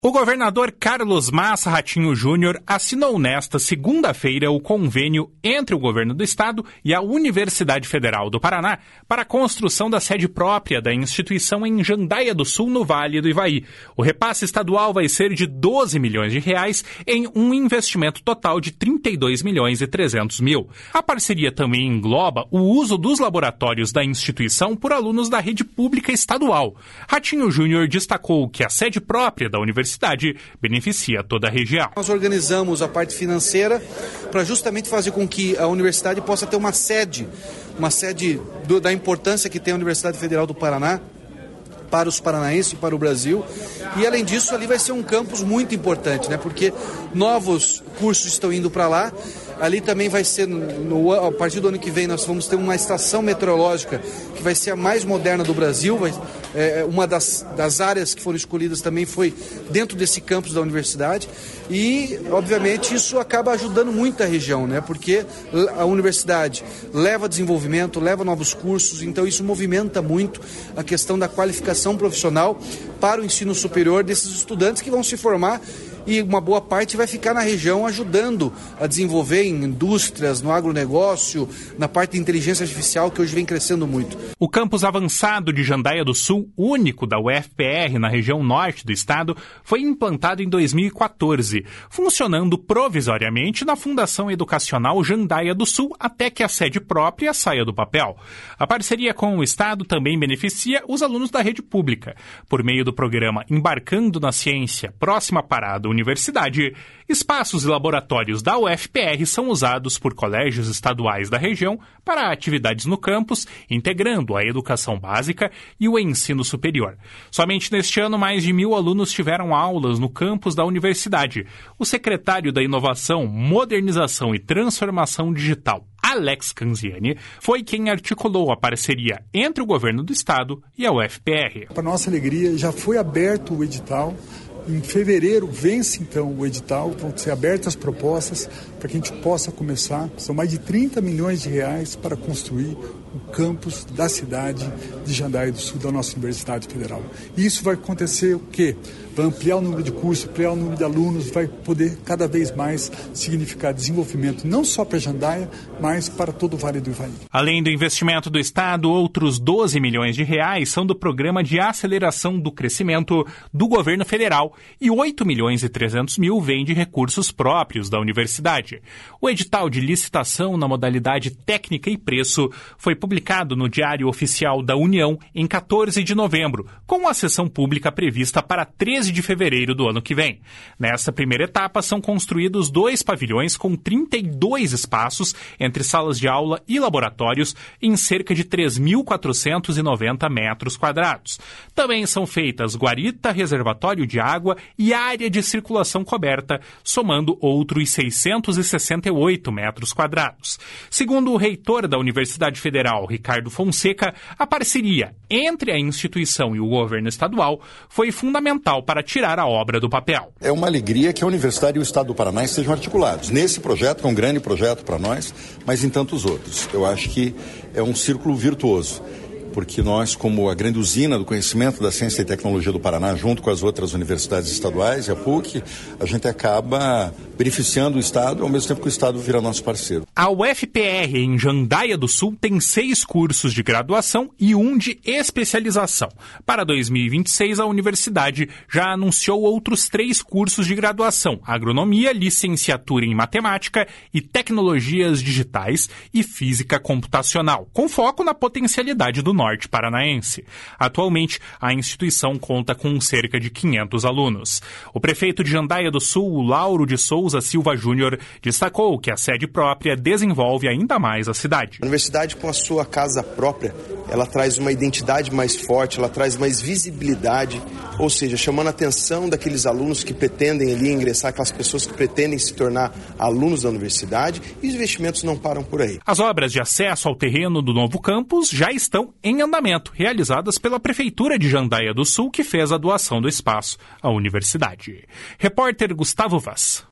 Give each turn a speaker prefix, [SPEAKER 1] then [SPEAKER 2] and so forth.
[SPEAKER 1] O governador Carlos Massa Ratinho Júnior assinou nesta segunda-feira o convênio entre o governo do estado e a Universidade Federal do Paraná para a construção da sede própria da instituição em Jandaia do Sul, no Vale do Ivaí. O repasse estadual vai ser de 12 milhões de reais em um investimento total de 32 milhões e 300 mil. A parceria também engloba o uso dos laboratórios da instituição por alunos da rede pública estadual. Ratinho Júnior destacou que a sede própria da universidade beneficia toda a região.
[SPEAKER 2] Nós organizamos a parte financeira para justamente fazer com que a universidade possa ter uma sede da importância que tem a Universidade Federal do Paraná para os paranaenses e para o Brasil. E além disso, ali vai ser um campus muito importante, né? Porque novos cursos estão indo para lá. Ali também vai ser, a partir do ano que vem, nós vamos ter uma estação meteorológica que vai ser a mais moderna do Brasil. Uma das áreas que foram escolhidas também foi dentro desse campus da universidade. E, obviamente, isso acaba ajudando muito a região, né? Porque a universidade leva desenvolvimento, leva novos cursos, então isso movimenta muito a questão da qualificação profissional para o ensino superior desses estudantes que vão se formar. E uma boa parte vai ficar na região ajudando a desenvolver em indústrias, no agronegócio, na parte de inteligência artificial, que hoje vem crescendo muito.
[SPEAKER 1] O campus avançado de Jandaia do Sul, único da UFPR na região norte do estado, foi implantado em 2014, funcionando provisoriamente na Fundação Educacional Jandaia do Sul até que a sede própria saia do papel. A parceria com o estado também beneficia os alunos da rede pública. Por meio do programa Embarcando na Ciência, próxima parada Universidade, espaços e laboratórios da UFPR são usados por colégios estaduais da região para atividades no campus, integrando a educação básica e o ensino superior. Somente neste ano, mais de 1.000 alunos tiveram aulas no campus da universidade. O secretário da Inovação, Modernização e Transformação Digital, Alex Canziani, foi quem articulou a parceria entre o governo do estado e a UFPR.
[SPEAKER 3] Para nossa alegria, já foi aberto o edital. Em fevereiro vence então o edital, vão ser abertas as propostas para que a gente possa começar. São mais de 30 milhões de reais para construir o campus da cidade de Jandaia do Sul, da nossa Universidade Federal. E isso vai acontecer o quê? Vai ampliar o número de cursos, ampliar o número de alunos, vai poder cada vez mais significar desenvolvimento não só para Jandaia, mas para todo o Vale do Ivaí.
[SPEAKER 1] Além do investimento do Estado, outros 12 milhões de reais são do Programa de Aceleração do Crescimento do Governo Federal e 8 milhões e 300 mil vêm de recursos próprios da universidade. O edital de licitação na modalidade técnica e preço foi publicado no Diário Oficial da União em 14 de novembro, com a sessão pública prevista para 13 de fevereiro do ano que vem. Nesta primeira etapa, são construídos 2 pavilhões com 32 espaços entre salas de aula e laboratórios em cerca de 3.490 metros quadrados. Também são feitas guarita, reservatório de água e área de circulação coberta, somando outros 668 metros quadrados. Segundo o reitor da Universidade Federal, Ricardo Fonseca, a parceria entre a instituição e o governo estadual foi fundamental para tirar a obra do papel.
[SPEAKER 4] É uma alegria que a Universidade e o Estado do Paraná estejam articulados nesse projeto, que é um grande projeto para nós, mas em tantos outros. Eu acho que é um círculo virtuoso, porque nós, como a grande usina do conhecimento da ciência e tecnologia do Paraná, junto com as outras universidades estaduais e a PUC, a gente acaba beneficiando o Estado, ao mesmo tempo que o Estado vira nosso parceiro.
[SPEAKER 1] A UFPR em Jandaia do Sul tem 6 cursos de graduação e 1 de especialização. Para 2026, a universidade já anunciou outros 3 cursos de graduação: agronomia, licenciatura em matemática e tecnologias digitais e física computacional, com foco na potencialidade do norte paranaense. Atualmente, a instituição conta com cerca de 500 alunos. O prefeito de Jandaia do Sul, Lauro de Souza Silva Júnior, destacou que a sede própria desenvolve ainda mais a cidade.
[SPEAKER 5] A universidade, com a sua casa própria, ela traz uma identidade mais forte, ela traz mais visibilidade, ou seja, chamando a atenção daqueles alunos que pretendem ali ingressar, aquelas pessoas que pretendem se tornar alunos da universidade, e os investimentos não param por aí.
[SPEAKER 1] As obras de acesso ao terreno do novo campus já estão em andamento, realizadas pela Prefeitura de Jandaia do Sul, que fez a doação do espaço à universidade. Repórter Gustavo Vaz.